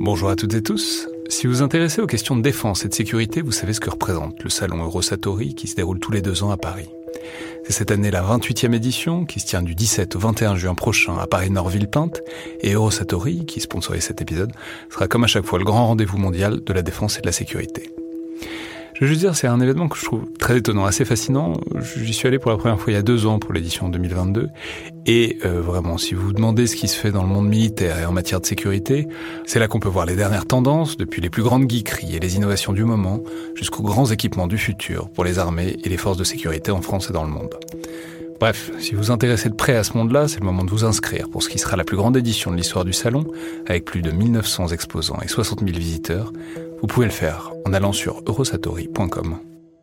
Bonjour à toutes et tous. Si vous vous intéressez aux questions de défense et de sécurité, vous savez ce que représente le salon Eurosatory qui se déroule tous les 2 ans à Paris. C'est cette année la 28e édition qui se tient du 17 au 21 juin prochain à Paris-Nord-Villepinte, et Eurosatory, qui sponsorise cet épisode, sera comme à chaque fois le grand rendez-vous mondial de la défense et de la sécurité. Je veux juste dire, c'est un événement que je trouve très étonnant, assez fascinant. J'y suis allé pour la première fois il y a 2 ans pour l'édition 2022. Et vraiment, si vous vous demandez ce qui se fait dans le monde militaire et en matière de sécurité, c'est là qu'on peut voir les dernières tendances, depuis les plus grandes geekeries et les innovations du moment, jusqu'aux grands équipements du futur pour les armées et les forces de sécurité en France et dans le monde. Bref, si vous vous intéressez de près à ce monde-là, c'est le moment de vous inscrire pour ce qui sera la plus grande édition de l'histoire du salon, avec plus de 1900 exposants et 60 000 visiteurs. Vous pouvez le faire en allant sur eurosatory.com.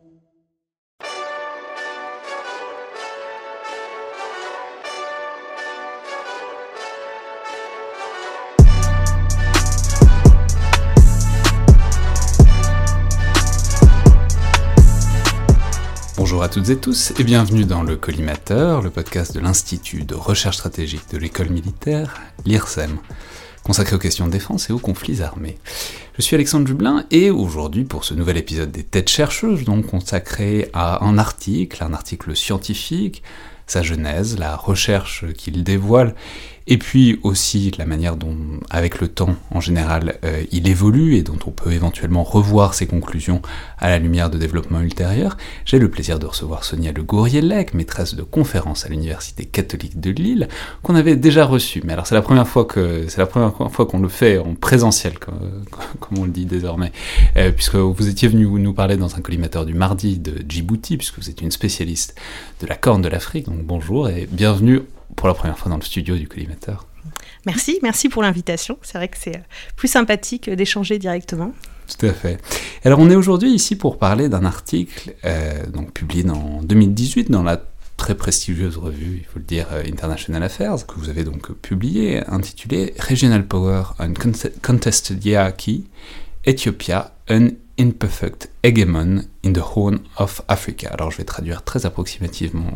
Bonjour à toutes et tous et bienvenue dans le Collimateur, le podcast de l'Institut de recherche stratégique de l'école militaire, l'IRSEM, consacré aux questions de défense et aux conflits armés. Je suis Alexandre Jublin et aujourd'hui, pour ce nouvel épisode des Têtes chercheuses, donc consacré à un article scientifique, sa genèse, la recherche qu'il dévoile, et puis aussi la manière dont, avec le temps, en général, il évolue et dont on peut éventuellement revoir ses conclusions à la lumière de développements ultérieurs, j'ai le plaisir de recevoir Sonia Le Gouriellec, maîtresse de conférences à l'Université catholique de Lille, qu'on avait déjà reçue. Mais alors c'est la première fois qu'on le fait en présentiel, comme on le dit désormais, puisque vous étiez venu nous parler dans un collimateur du mardi de Djibouti, puisque vous êtes une spécialiste de la Corne de l'Afrique. Donc bonjour et bienvenue pour la première fois dans le studio du collimateur. Merci pour l'invitation. C'est vrai que c'est plus sympathique d'échanger directement. Tout à fait. Alors on est aujourd'hui ici pour parler d'un article donc publié en 2018 dans la très prestigieuse revue, il faut le dire, International Affairs, que vous avez donc publié, intitulé Regional Power and Contested Hierarchy, Ethiopia, an Imperfect Hegemon in the Horn of Africa. Alors je vais traduire très approximativement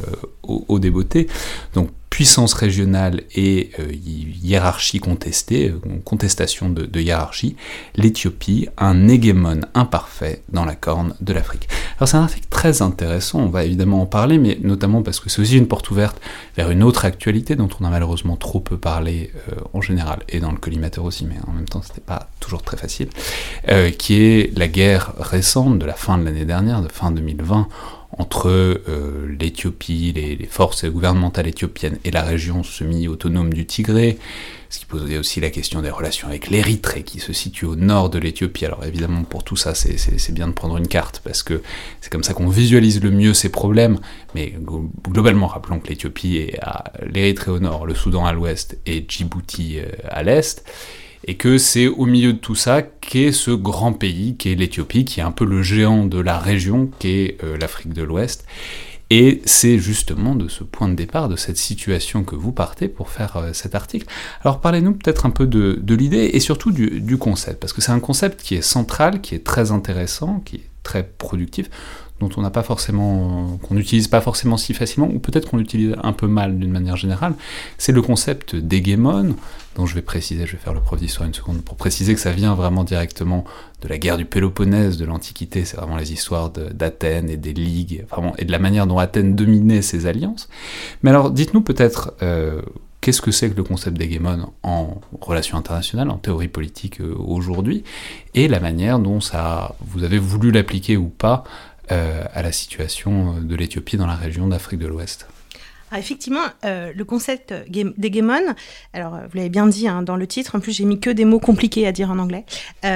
au débeauté. Donc puissance régionale et hiérarchie contestée, contestation de hiérarchie, l'Éthiopie, un hégémon imparfait dans la corne de l'Afrique. Alors c'est un article très intéressant, on va évidemment en parler, mais notamment parce que c'est aussi une porte ouverte vers une autre actualité dont on a malheureusement trop peu parlé en général, et dans le collimateur aussi, mais en même temps c'était pas toujours très facile, qui est la guerre récente de la fin de l'année dernière, de fin 2020, entre l'Éthiopie, les forces gouvernementales éthiopiennes et la région semi-autonome du Tigré, ce qui posait aussi la question des relations avec l'Érythrée qui se situe au nord de l'Éthiopie. Alors évidemment pour tout ça c'est bien de prendre une carte parce que c'est comme ça qu'on visualise le mieux ces problèmes, mais globalement rappelons que l'Éthiopie est à l'Érythrée au nord, le Soudan à l'ouest et Djibouti à l'est, et que c'est au milieu de tout ça qu'est ce grand pays, qu'est l'Éthiopie, qui est un peu le géant de la région, qu'est l'Afrique de l'Ouest. Et c'est justement de ce point de départ, de cette situation que vous partez pour faire cet article. Alors parlez-nous peut-être un peu de l'idée et surtout du concept, parce que c'est un concept qui est central, qui est très intéressant, qui est très productif, dont on n'a pas forcément, qu'on n'utilise pas forcément si facilement, ou peut-être qu'on l'utilise un peu mal d'une manière générale. C'est le concept d'hégémon, dont je vais faire le prof d'histoire une seconde, pour préciser que ça vient vraiment directement de la guerre du Péloponnèse, de l'Antiquité. C'est vraiment les histoires d'Athènes et des ligues, vraiment, et de la manière dont Athènes dominait ses alliances. Mais alors, dites-nous peut-être, qu'est-ce que c'est que le concept d'hégémon en relations internationales, en théorie politique aujourd'hui, et la manière dont vous avez voulu l'appliquer ou pas à la situation de l'Éthiopie dans la région d'Afrique de l'Ouest. Alors effectivement, le concept d'hégémon, alors vous l'avez bien dit dans le titre, en plus j'ai mis que des mots compliqués à dire en anglais.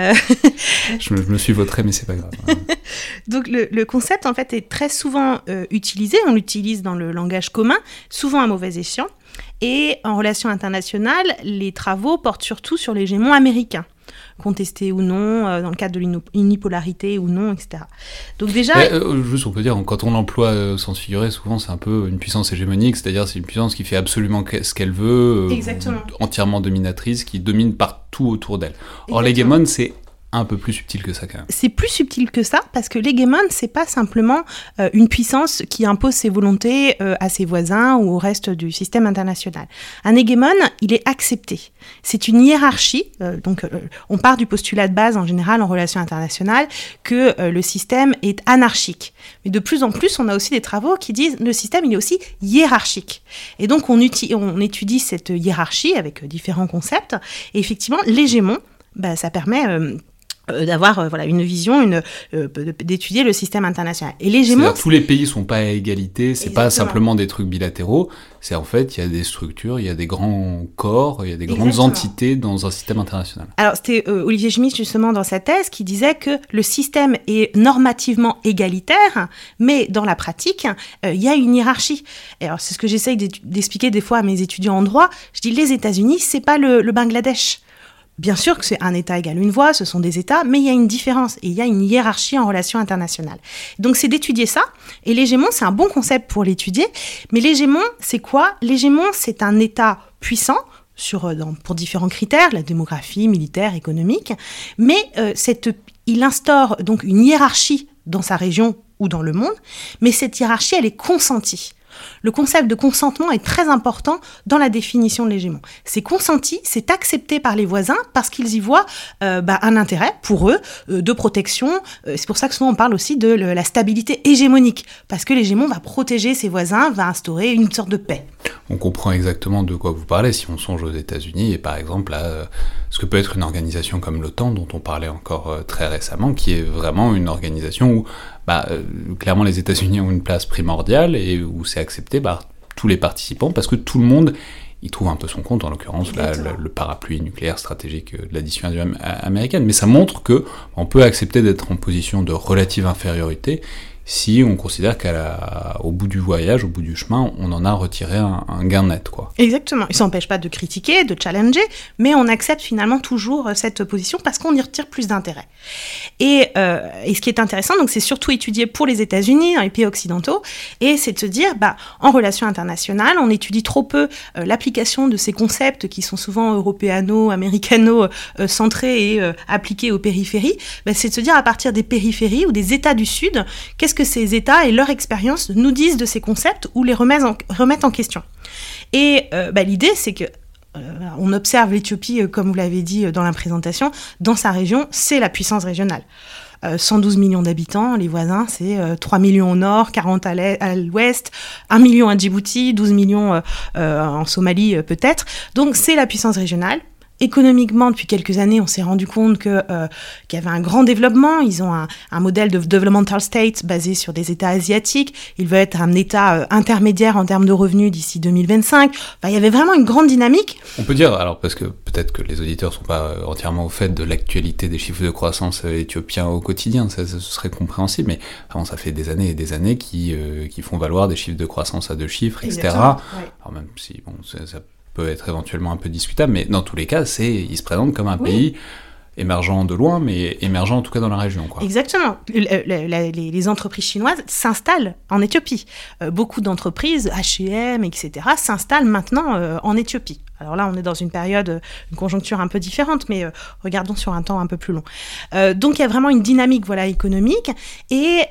Je me suis vautré, mais c'est pas grave. Donc le concept en fait est très souvent utilisé, on l'utilise dans le langage commun, souvent à mauvais escient, et en relations internationales, les travaux portent surtout sur l'hégémon américain, contesté ou non, dans le cadre de l'unipolarité ou non, etc. Donc déjà... juste on peut dire, quand on l'emploie au sens figuré, souvent c'est un peu une puissance hégémonique, c'est-à-dire c'est une puissance qui fait absolument ce qu'elle veut, entièrement dominatrice, qui domine partout autour d'elle. Or l'hégémon c'est un peu plus subtil que ça quand même. C'est plus subtil que ça parce que l'hégémone, c'est pas simplement une puissance qui impose ses volontés à ses voisins ou au reste du système international. Un hégémone, il est accepté. C'est une hiérarchie. On part du postulat de base en général en relations internationales que le système est anarchique. Mais de plus en plus, on a aussi des travaux qui disent le système, il est aussi hiérarchique. Et donc on étudie cette hiérarchie avec différents concepts. Et effectivement, l'hégémon, ça permet d'avoir une vision, d'étudier le système international. Et l'hégémon... C'est-à-dire tous les pays sont pas à égalité, c'est Exactement. pas simplement des trucs bilatéraux, c'est en fait, il y a des structures, il y a des grands corps, il y a des grandes Exactement. entités dans un système international. Alors, c'était Olivier Schmitt, justement, dans sa thèse, qui disait que le système est normativement égalitaire, mais dans la pratique, il y a une hiérarchie. Et alors, c'est ce que j'essaye d'expliquer des fois à mes étudiants en droit. Je dis, les États-Unis, c'est pas le Bangladesh. Bien sûr que c'est un État égale une voix, ce sont des États, mais il y a une différence et il y a une hiérarchie en relations internationales. Donc c'est d'étudier ça, et l'hégémon, c'est un bon concept pour l'étudier, mais l'hégémon, c'est quoi ? L'hégémon, c'est un État puissant, pour différents critères, la démographie, militaire, économique, mais il instaure donc une hiérarchie dans sa région ou dans le monde, mais cette hiérarchie, elle est consentie. Le concept de consentement est très important dans la définition de l'hégémon. C'est consenti, c'est accepté par les voisins parce qu'ils y voient un intérêt pour eux de protection. C'est pour ça que souvent on parle aussi de la stabilité hégémonique, parce que l'hégémon va protéger ses voisins, va instaurer une sorte de paix. On comprend exactement de quoi vous parlez si on songe aux États-Unis et par exemple à ce que peut être une organisation comme l'OTAN dont on parlait encore très récemment, qui est vraiment une organisation où clairement les États-Unis ont une place primordiale et où c'est accepté par tous les participants parce que tout le monde y trouve un peu son compte, en l'occurrence le parapluie nucléaire stratégique de la dissuasion américaine. Mais ça montre que on peut accepter d'être en position de relative infériorité si on considère qu'au bout du voyage, au bout du chemin, on en a retiré un gain net, quoi. Exactement. Il ne s'empêche pas de critiquer, de challenger, mais on accepte finalement toujours cette position parce qu'on y retire plus d'intérêt. Et ce qui est intéressant, donc, c'est surtout étudié pour les États-Unis, dans les pays occidentaux, et c'est de se dire, en relations internationales, on étudie trop peu l'application de ces concepts qui sont souvent européano-américano-centrés et appliqués aux périphéries. C'est de se dire, à partir des périphéries ou des États du Sud, qu'est-ce que ces États et leur expérience nous disent de ces concepts ou les remettent en question. Et l'idée, c'est que on observe l'Éthiopie, comme vous l'avez dit dans la présentation, dans sa région, c'est la puissance régionale. 112 millions d'habitants, les voisins, c'est 3 millions au nord, 40 à l'ouest, 1 million à Djibouti, 12 millions en Somalie peut-être. Donc c'est la puissance régionale. Économiquement, depuis quelques années, on s'est rendu compte qu'il y avait un grand développement. Ils ont un modèle de developmental state basé sur des États asiatiques. Ils veulent être un État intermédiaire en termes de revenus d'ici 2025. Il y avait vraiment une grande dynamique. On peut dire, alors parce que peut-être que les auditeurs ne sont pas entièrement au fait de l'actualité des chiffres de croissance éthiopiens au quotidien, ça ce serait compréhensible, mais vraiment, ça fait des années et des années qui font valoir des chiffres de croissance à 2 chiffres, etc. Ouais. Alors même si ça peut être éventuellement un peu discutable, mais dans tous les cas, il se présente comme un pays émergent de loin, mais émergent en tout cas dans la région, quoi. Exactement. Les entreprises chinoises s'installent en Éthiopie. Beaucoup d'entreprises, H&M, etc., s'installent maintenant en Éthiopie. Alors là, on est dans une période, une conjoncture un peu différente, mais regardons sur un temps un peu plus long. Donc il y a vraiment une dynamique économique et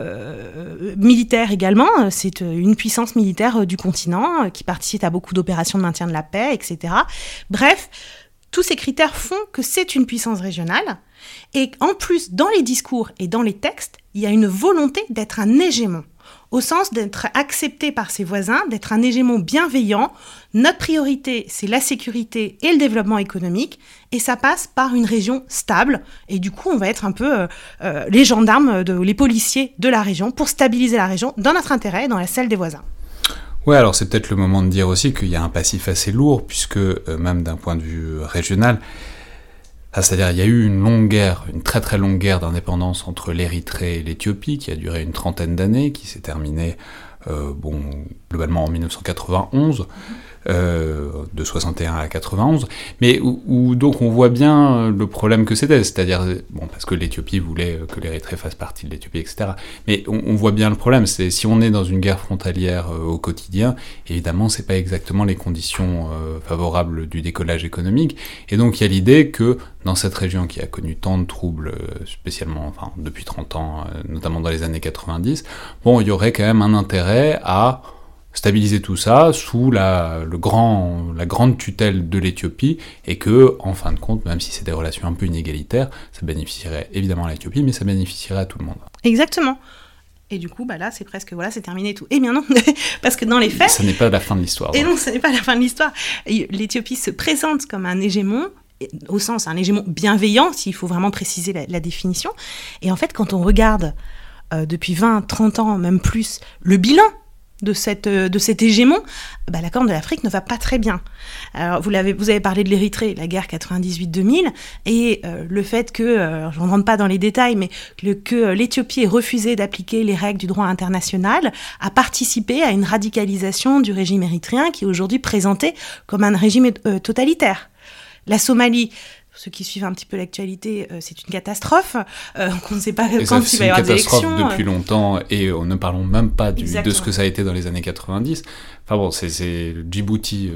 militaire également. C'est une puissance militaire du continent qui participe à beaucoup d'opérations de maintien de la paix, etc. Bref, tous ces critères font que c'est une puissance régionale. Et en plus, dans les discours et dans les textes, il y a une volonté d'être un hégémon, au sens d'être accepté par ses voisins, d'être un hégémon bienveillant. Notre priorité, c'est la sécurité et le développement économique, et ça passe par une région stable. Et du coup, on va être un peu les gendarmes, les policiers de la région pour stabiliser la région dans notre intérêt et dans celle des voisins. Ouais, alors c'est peut-être le moment de dire aussi qu'il y a un passif assez lourd, puisque même d'un point de vue régional, c'est-à-dire il y a eu une longue guerre, une très très longue guerre d'indépendance entre l'Érythrée et l'Éthiopie, qui a duré une 30aine d'années, qui s'est terminée globalement en 1991. de 61 à 91, mais où donc on voit bien le problème que c'était, c'est-à-dire, bon, parce que l'Éthiopie voulait que l'Érythrée fasse partie de l'Éthiopie, etc. Mais on voit bien le problème, c'est si on est dans une guerre frontalière au quotidien, évidemment, c'est pas exactement les conditions favorables du décollage économique, et donc il y a l'idée que dans cette région qui a connu tant de troubles, spécialement, enfin, depuis 30 ans, notamment dans les années 90, bon, il y aurait quand même un intérêt à stabiliser tout ça sous la grande tutelle de l'Éthiopie, et que, en fin de compte, même si c'est des relations un peu inégalitaires, ça bénéficierait évidemment à l'Éthiopie, mais ça bénéficierait à tout le monde. Exactement. Et du coup, bah là, c'est presque, voilà, c'est terminé tout. Eh bien non, parce que dans les faits... Ça n'est pas la fin de l'histoire. Et non, ce n'est pas la fin de l'histoire. L'Éthiopie se présente comme un hégémon, au sens, un hégémon bienveillant, s'il faut vraiment préciser la définition. Et en fait, quand on regarde depuis 20, 30 ans, même plus, le bilan de cet hégémon, bah, la Corne de l'Afrique ne va pas très bien. Alors, vous avez parlé de l'Érythrée, la guerre 98-2000, et le fait que, je ne rentre pas dans les détails, mais que l'Éthiopie ait refusé d'appliquer les règles du droit international a participé à une radicalisation du régime érythréen qui est aujourd'hui présenté comme un régime totalitaire. La Somalie, pour ceux qui suivent un petit peu l'actualité, c'est une catastrophe. On ne sait pas quand il va y avoir des élections. C'est une catastrophe depuis longtemps, et ne parlons même pas de ce que ça a été dans les années 90. Enfin bon, c'est Djibouti.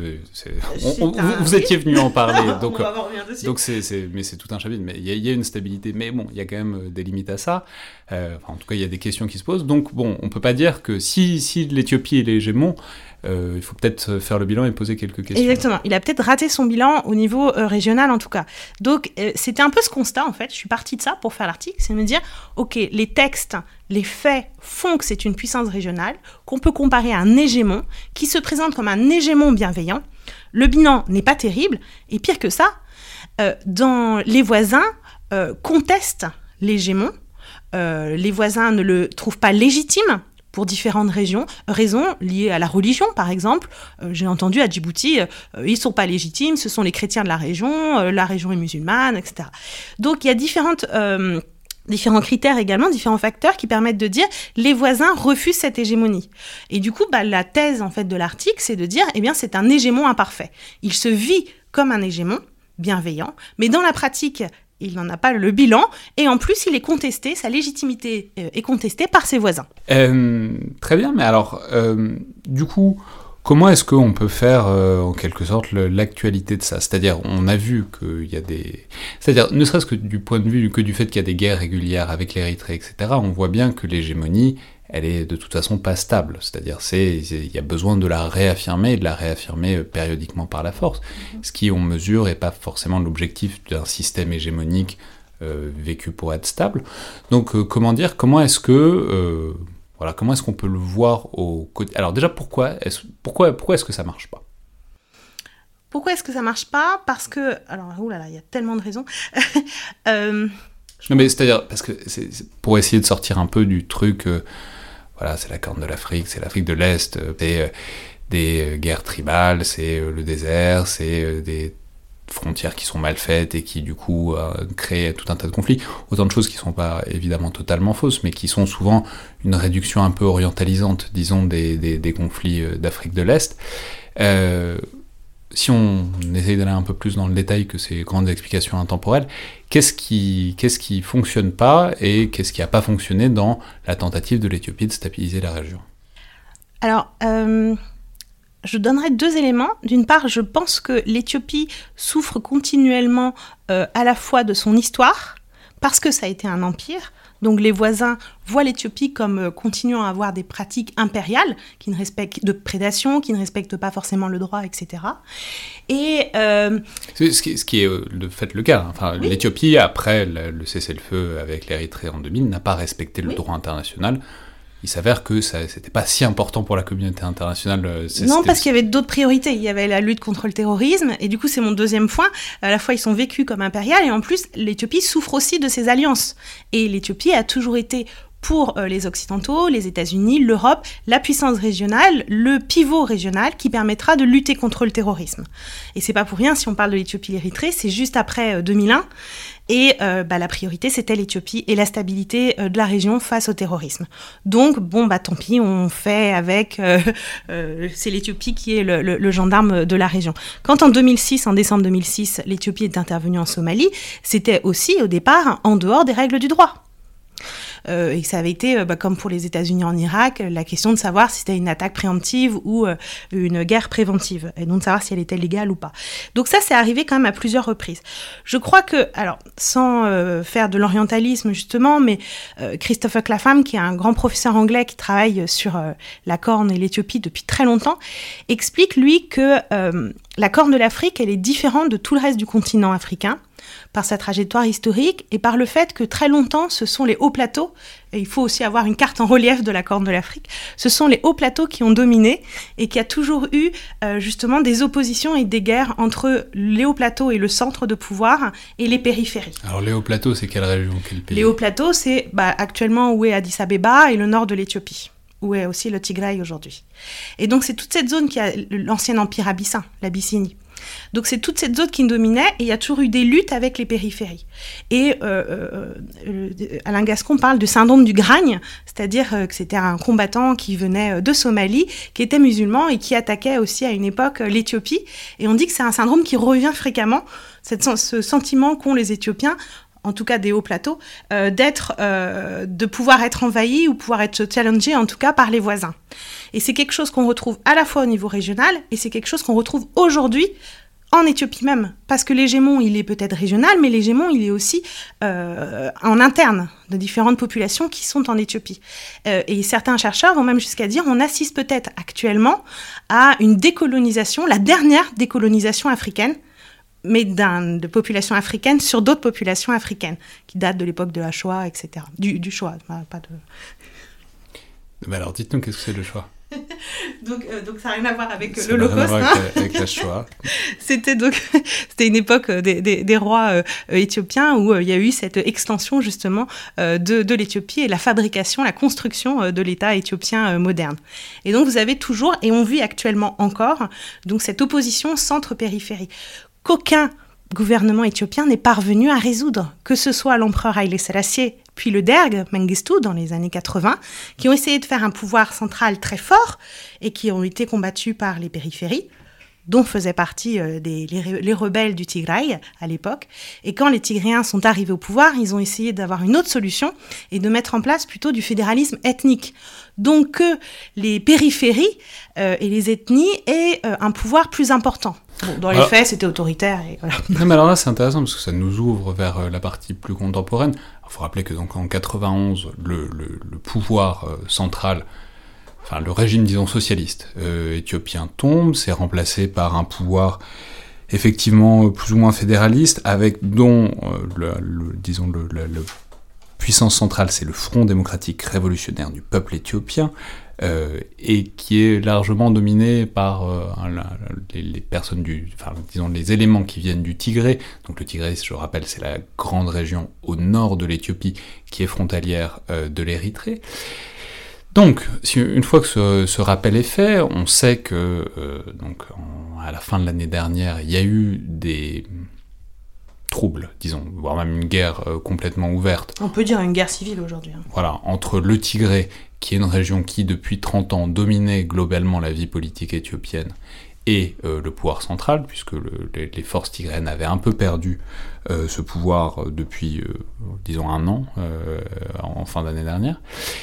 Vous étiez venu en parler, donc on va revenir dessus. Donc mais c'est tout un chapitre. Mais il y a une stabilité, mais bon, il y a quand même des limites à ça. En tout cas, il y a des questions qui se posent. Donc bon, on peut pas dire que si l'Éthiopie est l'hégémon, il faut peut-être faire le bilan et poser quelques questions. Exactement. Il a peut-être raté son bilan au niveau régional, en tout cas. Donc, c'était un peu ce constat, en fait. Je suis partie de ça pour faire l'article. C'est de me dire, OK, les textes, les faits font que c'est une puissance régionale, qu'on peut comparer à un hégémon, qui se présente comme un hégémon bienveillant. Le bilan n'est pas terrible. Et pire que ça, les voisins contestent l'hégémon. Les voisins ne le trouvent pas légitime, pour différentes raisons liées à la religion, par exemple. J'ai entendu à Djibouti, ils ne sont pas légitimes, ce sont les chrétiens de la région est musulmane, etc. Donc il y a différents critères également, différents facteurs qui permettent de dire les voisins refusent cette hégémonie. Et du coup, la thèse en fait, de l'article, c'est de dire c'est un hégémon imparfait. Il se vit comme un hégémon bienveillant, mais dans la pratique, il n'en a pas le bilan, et en plus, il est contesté, sa légitimité est contestée par ses voisins. Très bien, mais alors, du coup, comment est-ce qu'on peut faire, en quelque sorte, l'actualité de ça ? C'est-à-dire, on a vu qu'il y a des... C'est-à-dire, ne serait-ce que du point de vue que du fait qu'il y a des guerres régulières avec l'Érythrée, etc., on voit bien que l'hégémonie, elle est de toute façon pas stable. C'est-à-dire, il y a besoin de la réaffirmer, et de la réaffirmer périodiquement par la force. Ce qui, on mesure, n'est pas forcément l'objectif d'un système hégémonique vécu pour être stable. Donc, comment est-ce qu'on peut le voir au côté... Alors déjà, pourquoi est-ce que ça marche pas ? Pourquoi est-ce que ça marche pas ? Parce que... Alors, oulala, il y a tellement de raisons. Non mais c'est-à-dire, parce que c'est pour essayer de sortir un peu du truc... Voilà, c'est la Corne de l'Afrique, c'est l'Afrique de l'Est, c'est des guerres tribales, c'est le désert, c'est des frontières qui sont mal faites et qui du coup créent tout un tas de conflits. Autant de choses qui ne sont pas évidemment totalement fausses, mais qui sont souvent une réduction un peu orientalisante, disons, des conflits d'Afrique de l'Est. Si on essaye d'aller un peu plus dans le détail que ces grandes explications intemporelles, qu'est-ce qui fonctionne pas et qu'est-ce qui a pas fonctionné dans la tentative de l'Éthiopie de stabiliser la région ? Alors, je donnerai 2 éléments. D'une part, je pense que l'Éthiopie souffre continuellement à la fois de son histoire, parce que ça a été un empire. Donc les voisins voient l'Éthiopie comme continuant à avoir des pratiques impériales de prédation, qui ne respectent pas forcément le droit, etc. Et ce qui est de fait le cas. Enfin, oui. L'Éthiopie, après le cessez-le-feu avec l'Érythrée en 2000, n'a pas respecté le droit international. Il s'avère que ça c'était pas si important pour la communauté internationale. Non, parce qu'il y avait d'autres priorités. Il y avait la lutte contre le terrorisme, et du coup, c'est mon deuxième point. À la fois, ils sont vécus comme impériales, et en plus, l'Éthiopie souffre aussi de ses alliances. Et l'Éthiopie a toujours été, pour les Occidentaux, les États-Unis, l'Europe, la puissance régionale, le pivot régional qui permettra de lutter contre le terrorisme. Et c'est pas pour rien, si on parle de l'Éthiopie et l'Érythrée, c'est juste après 2001. Et la priorité, c'était l'Éthiopie et la stabilité de la région face au terrorisme. Donc, tant pis, on fait avec... c'est l'Éthiopie qui est le gendarme de la région. Quand en décembre 2006, l'Éthiopie est intervenue en Somalie, c'était aussi, au départ, en dehors des règles du droit. Et ça avait été, comme pour les États-Unis en Irak, la question de savoir si c'était une attaque préemptive ou une guerre préventive, et donc de savoir si elle était légale ou pas. Donc ça, c'est arrivé quand même à plusieurs reprises. Je crois que, alors, sans faire de l'orientalisme justement, mais Christopher Clapham, qui est un grand professeur anglais qui travaille sur la Corne et l'Éthiopie depuis très longtemps, explique, lui, que la Corne de l'Afrique, elle est différente de tout le reste du continent africain, par sa trajectoire historique et par le fait que très longtemps, ce sont les hauts plateaux, et il faut aussi avoir une carte en relief de la Corne de l'Afrique, ce sont les hauts plateaux qui ont dominé et qui a toujours eu justement des oppositions et des guerres entre les hauts plateaux et le centre de pouvoir et les périphéries. Alors les hauts plateaux, c'est quelle région, quel pays ? Les hauts plateaux, c'est actuellement où est Addis Abeba et le nord de l'Éthiopie, où est aussi le Tigray aujourd'hui. Et donc c'est toute cette zone qui a l'ancien empire abyssin, l'Abyssinie. Donc c'est toute cette zone qui dominait et il y a toujours eu des luttes avec les périphéries. Et Alain Gascon parle du syndrome du Gragne, c'est-à-dire que c'était un combattant qui venait de Somalie, qui était musulman et qui attaquait aussi à une époque l'Éthiopie. Et on dit que c'est un syndrome qui revient fréquemment, ce sentiment qu'ont les Éthiopiens, en tout cas des hauts plateaux, de pouvoir être envahis ou pouvoir être challengés, en tout cas par les voisins. Et c'est quelque chose qu'on retrouve à la fois au niveau régional, et c'est quelque chose qu'on retrouve aujourd'hui en Éthiopie même. Parce que l'hégémon, il est peut-être régional, mais l'hégémon, il est aussi en interne de différentes populations qui sont en Éthiopie. Et certains chercheurs vont même jusqu'à dire on assiste peut-être actuellement à une décolonisation, la dernière décolonisation africaine, mais de populations africaines sur d'autres populations africaines, qui datent de l'époque de la Shoah, etc. Du Shoah, pas de... Mais alors, dites-nous, qu'est-ce que c'est le Shoah ? donc ça n'a rien à voir avec ça l'Holocauste. Ça n'a rien à voir avec la Shoah. C'était une époque des rois éthiopiens où il y a eu cette extension justement de l'Éthiopie et la fabrication, la construction de l'État éthiopien moderne. Et donc vous avez toujours, et on vit actuellement encore, donc cette opposition centre-périphérie qu'aucun gouvernement éthiopien n'est parvenu à résoudre, que ce soit l'empereur Haïlé Sélassié, puis le Derg, Mengistu, dans les années 80, qui ont essayé de faire un pouvoir central très fort et qui ont été combattus par les périphéries, dont faisaient partie les rebelles du Tigray à l'époque. Et quand les Tigréens sont arrivés au pouvoir, ils ont essayé d'avoir une autre solution et de mettre en place plutôt du fédéralisme ethnique. Donc que les périphéries et les ethnies aient un pouvoir plus important. Bon, dans les faits, c'était autoritaire. Et voilà. Non, mais alors là, c'est intéressant parce que ça nous ouvre vers la partie plus contemporaine. Il faut rappeler que donc, en 91, le pouvoir central, enfin le régime, disons, socialiste éthiopien tombe, c'est remplacé par un pouvoir effectivement plus ou moins fédéraliste, avec dont la puissance centrale, c'est le Front démocratique révolutionnaire du peuple éthiopien, et qui est largement dominé par les personnes les éléments qui viennent du Tigré. Donc le Tigré, je rappelle, c'est la grande région au nord de l'Éthiopie qui est frontalière de l'Érythrée. Donc, une fois que ce rappel est fait, on sait que à la fin de l'année dernière, il y a eu des troubles, disons, voire même une guerre complètement ouverte. On peut dire une guerre civile aujourd'hui. Voilà, entre le Tigré, qui est une région qui, depuis 30 ans, dominait globalement la vie politique éthiopienne, et le pouvoir central, puisque les forces tigréennes avaient un peu perdu ce pouvoir depuis, disons, un an, en fin d'année dernière.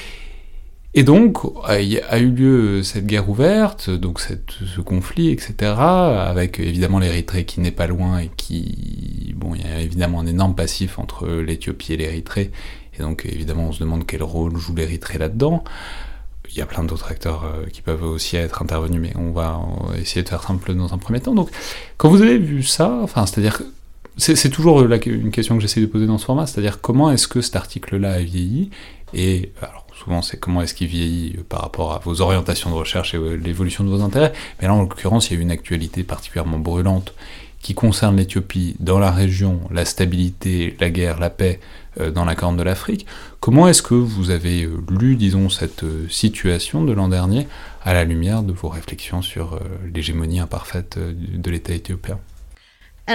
Et donc, il a eu lieu cette guerre ouverte, donc ce conflit, etc., avec évidemment l'Érythrée qui n'est pas loin, et qui... Bon, il y a évidemment un énorme passif entre l'Éthiopie et l'Érythrée, et donc évidemment on se demande quel rôle joue l'Érythrée là-dedans. Il y a plein d'autres acteurs qui peuvent aussi être intervenus, mais on va essayer de faire simple dans un premier temps. Donc, quand vous avez vu ça, enfin, c'est-à-dire... C'est toujours une question que j'essaie de poser dans ce format, c'est-à-dire comment est-ce que cet article-là a vieilli, et... alors, souvent, c'est comment est-ce qu'il vieillit par rapport à vos orientations de recherche et l'évolution de vos intérêts. Mais là, en l'occurrence, il y a eu une actualité particulièrement brûlante qui concerne l'Éthiopie dans la région, la stabilité, la guerre, la paix dans la Corne de l'Afrique. Comment est-ce que vous avez lu, disons, cette situation de l'an dernier à la lumière de vos réflexions sur l'hégémonie imparfaite de l'État éthiopien ? Alors,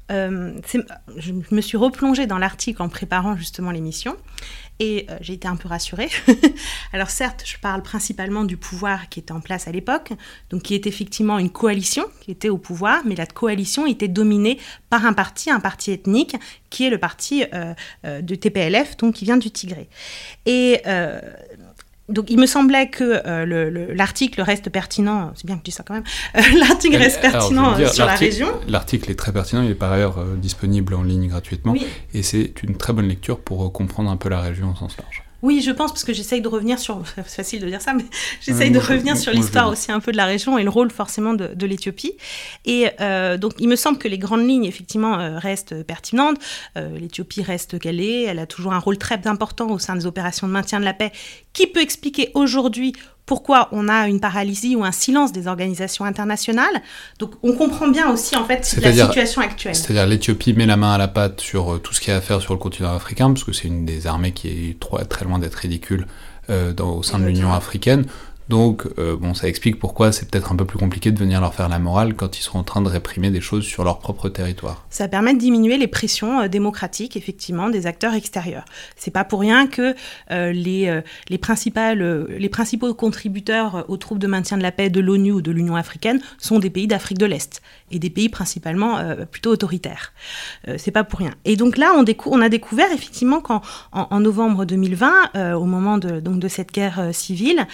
je me suis replongée dans l'article en préparant justement l'émission. Et j'ai été un peu rassurée. Alors certes, je parle principalement du pouvoir qui était en place à l'époque, donc qui est effectivement une coalition qui était au pouvoir, mais la coalition était dominée par un parti ethnique, qui est le parti de TPLF, donc qui vient du Tigré. Et donc il me semblait que l'article reste pertinent, c'est bien que je dise ça quand même, l'article reste pertinent sur la région. L'article est très pertinent, il est par ailleurs disponible en ligne gratuitement, oui. Et c'est une très bonne lecture pour comprendre un peu la région au sens large. Oui, je pense, parce que j'essaye de revenir sur... C'est facile de dire ça, mais j'essaye de revenir sur l'histoire aussi un peu de la région et le rôle forcément de l'Éthiopie. Et donc, il me semble que les grandes lignes, effectivement, restent pertinentes. L'Éthiopie reste qu'elle est. Elle a toujours un rôle très important au sein des opérations de maintien de la paix, qui peut expliquer aujourd'hui pourquoi on a une paralysie ou un silence des organisations internationales. Donc on comprend bien aussi en fait la situation actuelle. C'est-à-dire l'Éthiopie met la main à la pâte sur tout ce qu'il y a à faire sur le continent africain, parce que c'est une des armées qui est très loin d'être ridicule au sein de l'Union africaine. Donc, ça explique pourquoi c'est peut-être un peu plus compliqué de venir leur faire la morale quand ils seront en train de réprimer des choses sur leur propre territoire. Ça permet de diminuer les pressions démocratiques, effectivement, des acteurs extérieurs. C'est pas pour rien que les principaux contributeurs aux troupes de maintien de la paix de l'ONU ou de l'Union africaine sont des pays d'Afrique de l'Est, et des pays principalement plutôt autoritaires. C'est pas pour rien. Et donc là, on a découvert, effectivement, qu'en novembre 2020, au moment de cette guerre civile,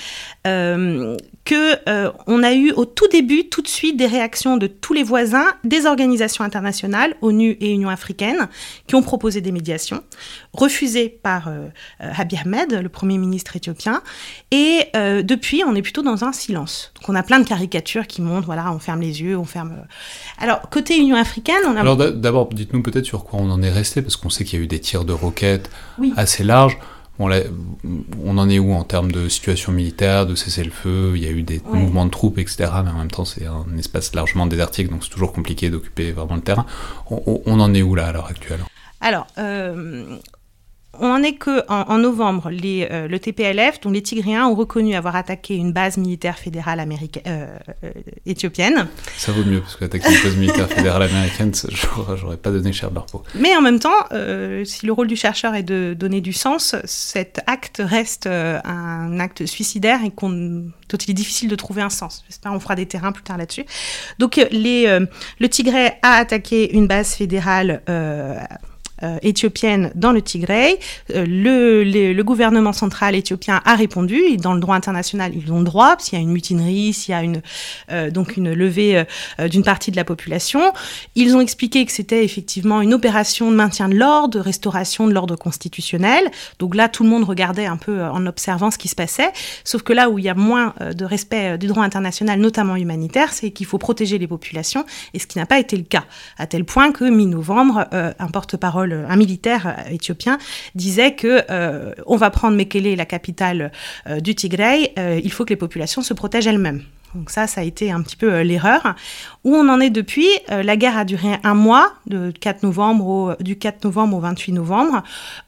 on a eu au tout début, tout de suite, des réactions de tous les voisins, des organisations internationales, ONU et Union africaine, qui ont proposé des médiations, refusées par Abiy Ahmed, le Premier ministre éthiopien. Et depuis, on est plutôt dans un silence. Donc on a plein de caricatures qui montrent, voilà, on ferme les yeux, on ferme... Alors, côté Union africaine, on a... Alors d'abord, dites-nous peut-être sur quoi on en est resté, parce qu'on sait qu'il y a eu des tirs de roquettes assez larges. On en est où en termes de situation militaire, de cessez-le-feu? Il y a eu des mouvements de troupes, etc. Mais en même temps, c'est un espace largement désertique, donc c'est toujours compliqué d'occuper vraiment le terrain. On en est où là, à l'heure actuelle? Alors, on en est qu'en novembre, le TPLF, dont les Tigréens, ont reconnu avoir attaqué une base militaire fédérale éthiopienne. Ça vaut mieux, parce qu'attaquer une base militaire fédérale américaine, j'aurais pas donné cher de leur peau. Mais en même temps, si le rôle du chercheur est de donner du sens, cet acte reste un acte suicidaire et dont il est difficile de trouver un sens. J'espère qu'on fera des terrains plus tard là-dessus. Donc, le Tigré a attaqué une base fédérale éthiopienne dans le Tigré. Le gouvernement central éthiopien a répondu, et dans le droit international, ils ont le droit, s'il y a une mutinerie, s'il y a une levée d'une partie de la population. Ils ont expliqué que c'était effectivement une opération de maintien de l'ordre, de restauration de l'ordre constitutionnel. Donc là, tout le monde regardait un peu en observant ce qui se passait. Sauf que là où il y a moins de respect du droit international, notamment humanitaire, c'est qu'il faut protéger les populations, et ce qui n'a pas été le cas. À tel point que, mi-novembre, un militaire éthiopien disait que on va prendre Mekele, la capitale du Tigré, il faut que les populations se protègent elles-mêmes. Donc ça a été un petit peu l'erreur. Où on en est depuis, la guerre a duré un mois, du 4 novembre au 28 novembre,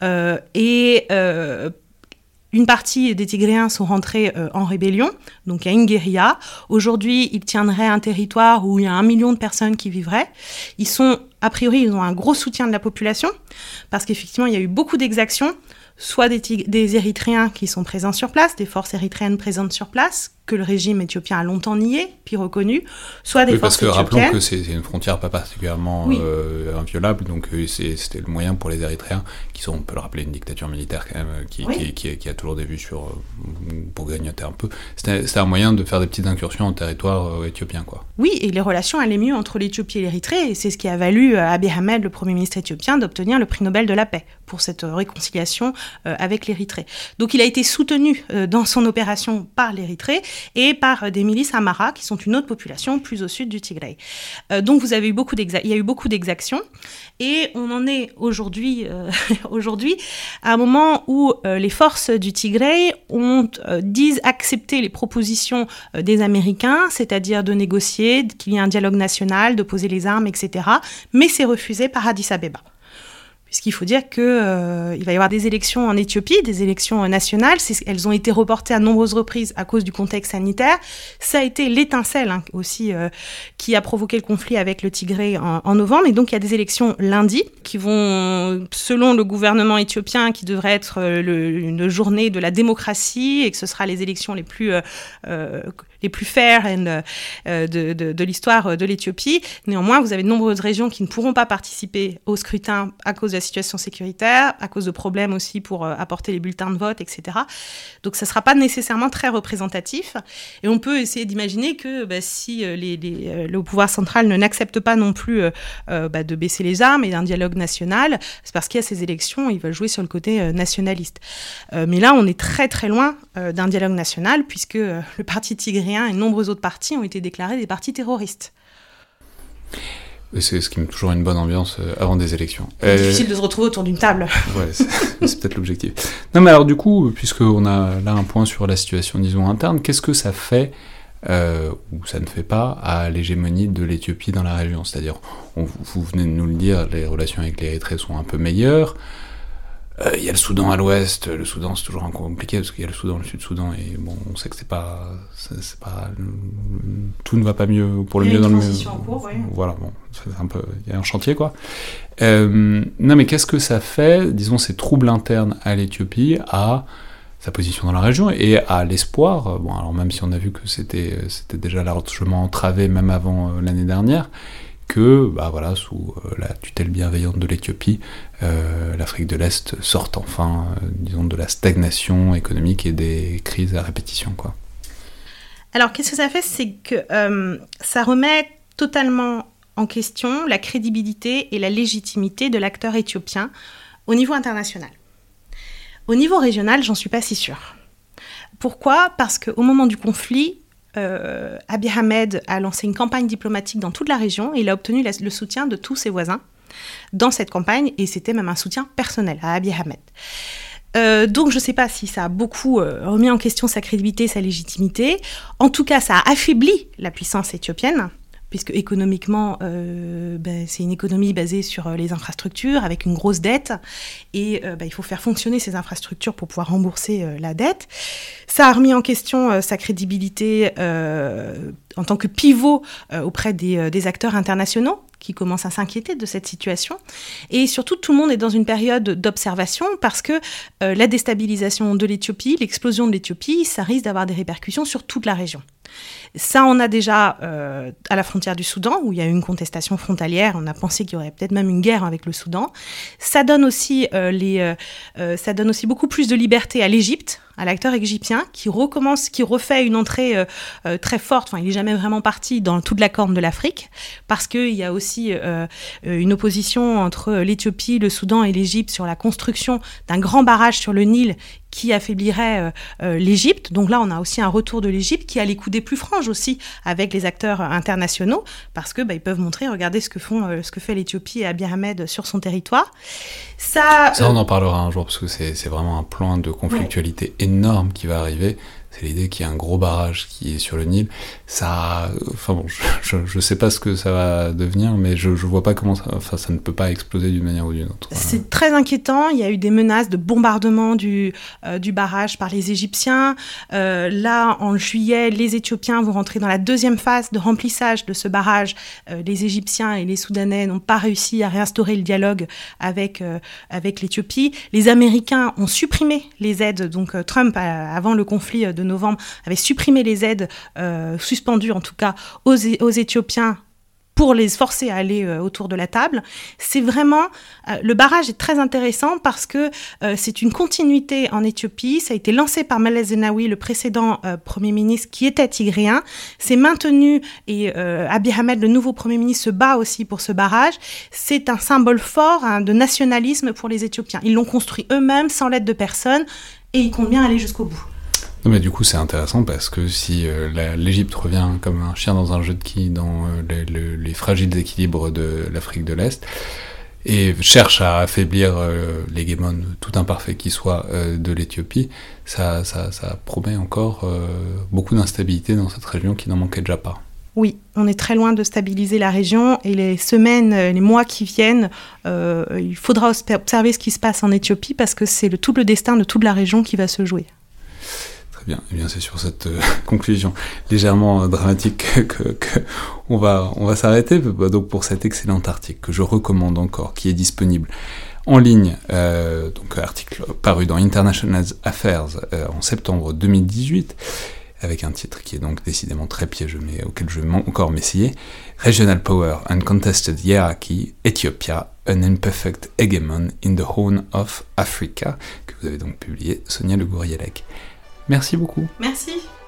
une partie des Tigréens sont rentrés en rébellion, donc il y a une guérilla. Aujourd'hui, ils tiendraient un territoire où il y a 1 million de personnes qui vivraient. Ils ont un gros soutien de la population, parce qu'effectivement, il y a eu beaucoup d'exactions, soit des Érythréens qui sont présents sur place, des forces érythréennes présentes sur place, que le régime éthiopien a longtemps nié, puis reconnu, soit des forces éthiopiennes. Rappelons que c'est une frontière pas particulièrement inviolable, donc c'était le moyen pour les Érythréens, qui sont, on peut le rappeler, une dictature militaire quand même, qui a toujours des vues pour grignoter un peu. C'était un moyen de faire des petites incursions en territoire éthiopien, quoi. Oui, et les relations allaient mieux entre l'Éthiopie et l'Érythrée, et c'est ce qui a valu à Abiy Ahmed, le Premier ministre éthiopien, d'obtenir le prix Nobel de la paix pour cette réconciliation avec l'Érythrée. Donc il a été soutenu dans son opération par l'Érythrée et par des milices Amhara, qui sont une autre population plus au sud du Tigré. Donc il y a eu beaucoup d'exactions, et on en est aujourd'hui à un moment où les forces du Tigré disent accepter les propositions des Américains, c'est-à-dire de négocier, qu'il y ait un dialogue national, de poser les armes, etc. Mais c'est refusé par Addis Abeba. puisqu'il faut dire qu'il va y avoir des élections en Éthiopie, des élections nationales. Elles ont été reportées à nombreuses reprises à cause du contexte sanitaire. Ça a été l'étincelle aussi qui a provoqué le conflit avec le Tigré en novembre. Et donc, il y a des élections lundi qui vont, selon le gouvernement éthiopien, qui devrait être une journée de la démocratie et que ce sera les élections les plus fair de l'histoire de l'Éthiopie. Néanmoins, vous avez de nombreuses régions qui ne pourront pas participer au scrutin à cause de la situation sécuritaire, à cause de problèmes aussi pour apporter les bulletins de vote, etc. Donc, ça ne sera pas nécessairement très représentatif. Et on peut essayer d'imaginer que si le pouvoir central n'accepte pas non plus de baisser les armes et d'un dialogue national, c'est parce qu'il y a ces élections, ils veulent jouer sur le côté nationaliste. Mais là, on est très très loin d'un dialogue national, puisque le parti tigréen et de nombreux autres partis ont été déclarés des partis terroristes. C'est ce qui met toujours une bonne ambiance avant des élections. C'est difficile de se retrouver autour d'une table. Ouais, c'est peut-être l'objectif. Non, mais alors du coup, puisqu'on a là un point sur la situation, disons, interne, qu'est-ce que ça fait, ou ça ne fait pas, à l'hégémonie de l'Éthiopie dans la région ? C'est-à-dire, vous venez de nous le dire, les relations avec l'Érythrée sont un peu meilleures. Il y a le Soudan à l'ouest, le Soudan c'est toujours un peu compliqué parce qu'il y a le Soudan, le Sud-Soudan, et bon, on sait que c'est pas tout ne va pas mieux pour le mieux dans le mieux. En cours, oui. Voilà, bon, c'est un peu, il y a un chantier quoi. Non mais qu'est-ce que ça fait, disons, ces troubles internes à l'Éthiopie, à sa position dans la région et à l'espoir, bon alors même si on a vu que c'était déjà largement entravé même avant l'année dernière, que, sous la tutelle bienveillante de l'Éthiopie, l'Afrique de l'Est sorte enfin, disons, de la stagnation économique et des crises à répétition, quoi. Alors, qu'est-ce que ça fait ? C'est que ça remet totalement en question la crédibilité et la légitimité de l'acteur éthiopien au niveau international. Au niveau régional, j'en suis pas si sûre. Pourquoi ? Parce qu'au moment du conflit, Abiy Ahmed a lancé une campagne diplomatique dans toute la région et il a obtenu le soutien de tous ses voisins dans cette campagne, et c'était même un soutien personnel à Abiy Ahmed. Donc je ne sais pas si ça a beaucoup remis en question sa crédibilité, sa légitimité. En tout cas, ça a affaibli la puissance éthiopienne, puisque économiquement, c'est une économie basée sur les infrastructures, avec une grosse dette, et il faut faire fonctionner ces infrastructures pour pouvoir rembourser la dette. Ça a remis en question sa crédibilité en tant que pivot auprès des acteurs internationaux, qui commencent à s'inquiéter de cette situation. Et surtout, tout le monde est dans une période d'observation, parce que la déstabilisation de l'Éthiopie, l'explosion de l'Éthiopie, ça risque d'avoir des répercussions sur toute la région. Ça, on a déjà à la frontière du Soudan, où il y a eu une contestation frontalière. On a pensé qu'il y aurait peut-être même une guerre avec le Soudan. Ça donne aussi, beaucoup plus de liberté à l'Égypte, à l'acteur égyptien, qui refait une entrée très forte. Enfin, il n'est jamais vraiment parti dans toute la corne de l'Afrique, parce qu'il y a aussi une opposition entre l'Éthiopie, le Soudan et l'Égypte sur la construction d'un grand barrage sur le Nil qui affaiblirait l'Égypte. Donc là, on a aussi un retour de l'Égypte qui a les coudées plus franches aussi avec les acteurs internationaux, parce que ils peuvent montrer, regardez ce que fait l'Éthiopie et Abiy Ahmed sur son territoire. Ça, on en parlera un jour, parce que c'est vraiment un plan de conflictualité énorme qui va arriver. C'est l'idée qu'il y a un gros barrage qui est sur le Nil. Ça, je sais pas ce que ça va devenir, mais je vois pas comment ça ne peut pas exploser d'une manière ou d'une autre. C'est très inquiétant. Il y a eu des menaces de bombardement du barrage par les Égyptiens. Là, en juillet, les Éthiopiens vont rentrer dans la deuxième phase de remplissage de ce barrage. Les Égyptiens et les Soudanais n'ont pas réussi à réinstaurer le dialogue avec l'Éthiopie. Les Américains ont supprimé les aides. Donc Trump, avant le conflit de novembre, avait supprimé les aides, suspendues en tout cas, aux Éthiopiens, pour les forcer à aller autour de la table. C'est vraiment... le barrage est très intéressant parce que c'est une continuité en Éthiopie. Ça a été lancé par Meles Zenawi, le précédent Premier ministre, qui était tigréen. C'est maintenu, et Abiy Ahmed, le nouveau Premier ministre, se bat aussi pour ce barrage. C'est un symbole fort de nationalisme pour les Éthiopiens. Ils l'ont construit eux-mêmes, sans l'aide de personne, et ils comptent bien aller jusqu'au bout. Non, mais du coup, c'est intéressant parce que si l'Égypte revient comme un chien dans un jeu de quilles dans les fragiles équilibres de l'Afrique de l'Est et cherche à affaiblir l'hégémone tout imparfait qui soit de l'Éthiopie, ça promet encore beaucoup d'instabilité dans cette région qui n'en manquait déjà pas. Oui, on est très loin de stabiliser la région et les semaines, les mois qui viennent, il faudra observer ce qui se passe en Éthiopie parce que c'est tout le destin de toute la région qui va se jouer. Très bien, et bien c'est sur cette conclusion légèrement dramatique que on va s'arrêter donc pour cet excellent article que je recommande encore, qui est disponible en ligne, donc article paru dans International Affairs en septembre 2018, avec un titre qui est donc décidément très piégeux, mais auquel je vais encore m'essayer. Regional Power and Contested Hierarchy, Ethiopia, an Imperfect Hegemon in the Horn of Africa, que vous avez donc publié, Sonia Le Gouriellec. Merci beaucoup. Merci.